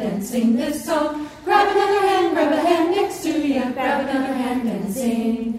hand and sing this song. Grab a hand next to you. Grab another hand and sing.